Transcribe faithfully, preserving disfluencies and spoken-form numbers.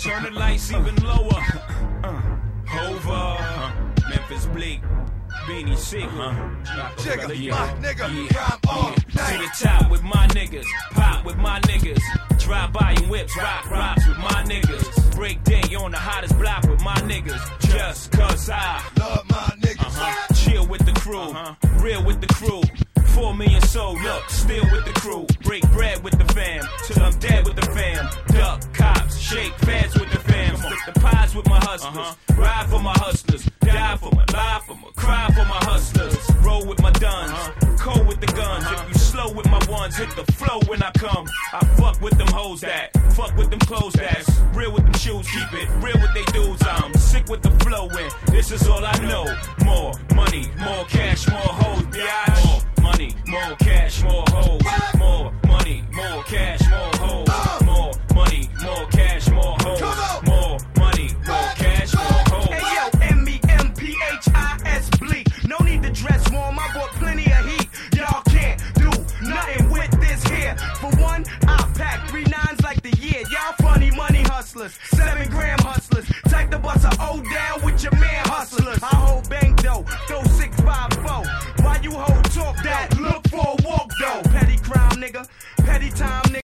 Turn the lights even lower. Hova, Memphis Bleak, Beanie Siegel. Jigga, Yeah. my nigga, Yeah. crime all To night. the top with my niggas, pop with my niggas, drive by in whips, rock rocks with my niggas, break day on the hottest block with my niggas, just cause I Love my niggas. uh-huh. chill with the crew, uh-huh. real with the crew. Four million soul, look, still with the crew. Break bread with the fam, till I'm dead with the fam. Duck cops, shake pads with the fam. Split the pies with my hustlers. Uh-huh. Ride for my hustlers, die for my, lie for my, cry for my hustlers. Roll with my duns, uh-huh. cold with the guns. Uh-huh. If you slow with my ones, hit the flow when I come. I fuck with them hoes that, fuck with them clothes that's real with them shoes, keep it real with they dudes. I'm sick with the flow and this is all I know. More money, more cash, more hoes, bitch. More money, more cash, more hoes. More money, more cash, more hoes. More money, more cash, more hoes. More money, more cash, more hoes. Hey yo, M E M P H I S Bleak. No need to dress warm, I brought plenty of heat. Y'all can't do nothing with this here. For one, I pack three nines like the year. Y'all funny money hustlers, seven gram hustlers. Type the bus a O down with your man hustlers. I hold bank dough, throw six five four. Why you hold talk that? Look for a walk though. Petty crime nigga, petty time nigga.